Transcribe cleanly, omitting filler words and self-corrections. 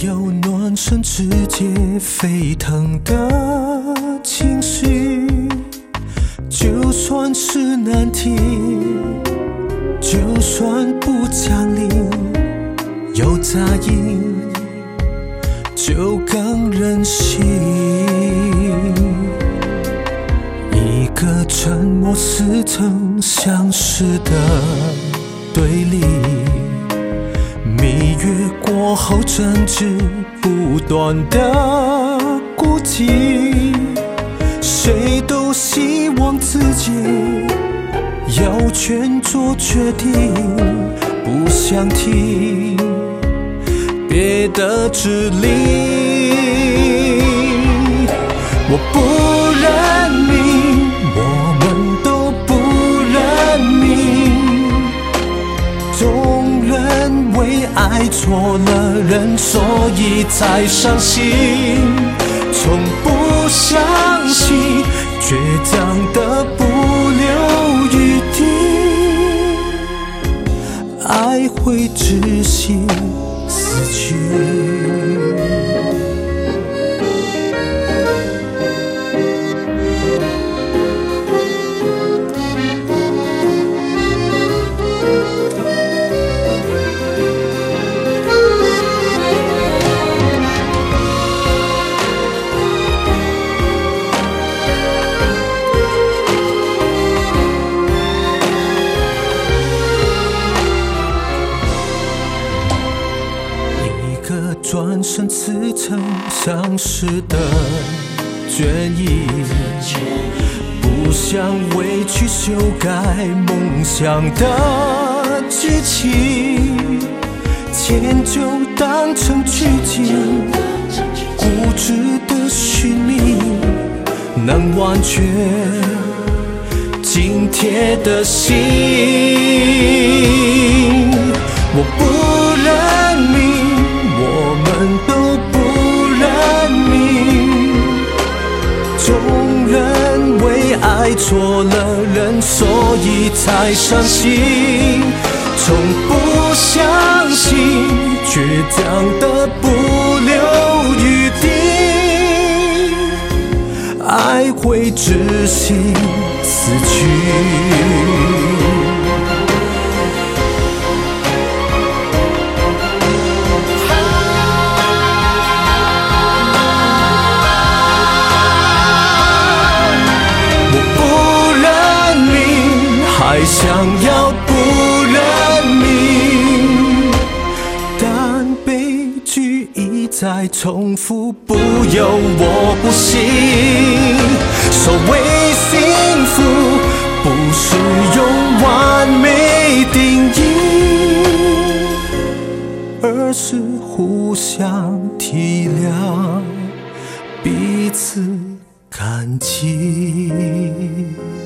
有暖身直接沸腾的情绪，就算是难题，就算不讲理，有杂音就更任性。一个沉默似曾相识的对立，蜜月过后争执不断的孤寂，谁都希望自己有权做决定，不想听别的指令。我不认命，我们都不认命，总认为爱错了人，所以才伤心。从不相信倔强的不留余地，爱会窒息死去。转身似曾相识的倦意，不想委屈修改梦想的剧情，迁就当成剧情，固执的寻觅能完全紧贴的心。我不认命，我们都不认命，总认为爱错了人，所以才伤心。从不相信倔强的不留余地，爱会窒息死去。还想要不认命，但悲剧一再重复，不由我不行。所谓幸福，不是用完美定义，而是互相体谅，彼此感激。